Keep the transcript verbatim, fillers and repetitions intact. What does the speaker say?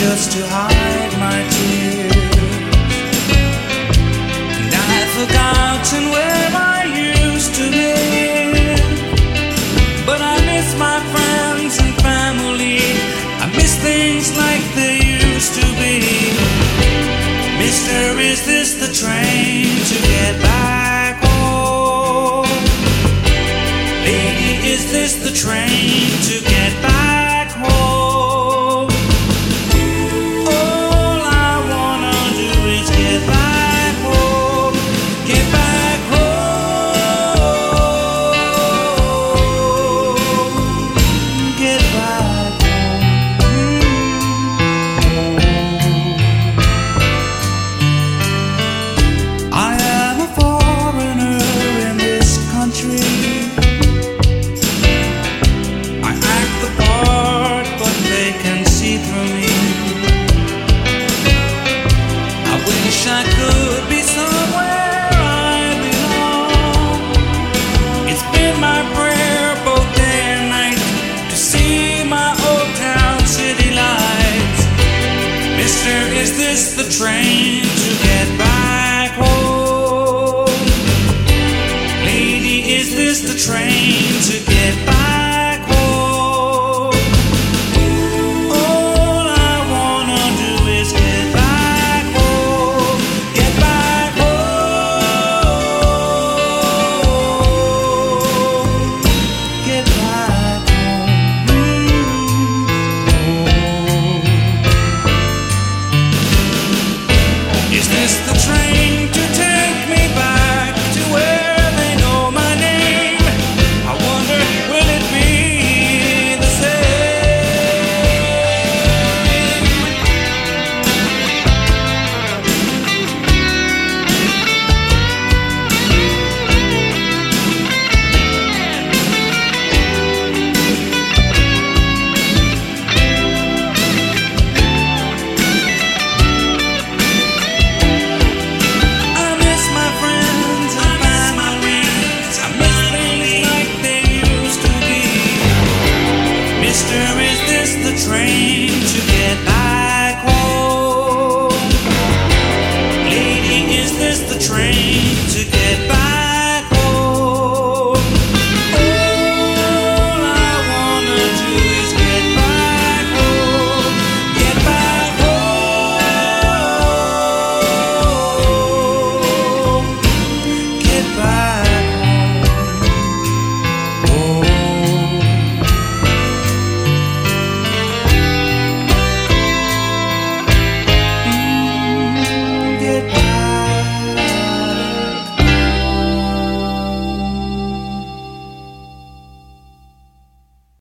just to hide my tears. And I've forgotten where I used to live, but I miss my friends and family. I miss things like they used to be. Mister, is this the train to get back home? Lady, is this the train to get back home? All I wanna do is get back home, get back home, get back home. I am a foreigner in this country. I act the part, but they can see through me. I wish I could be somewhere I belong. It's been my prayer both day and night to see my old town city lights. Mister, is this the train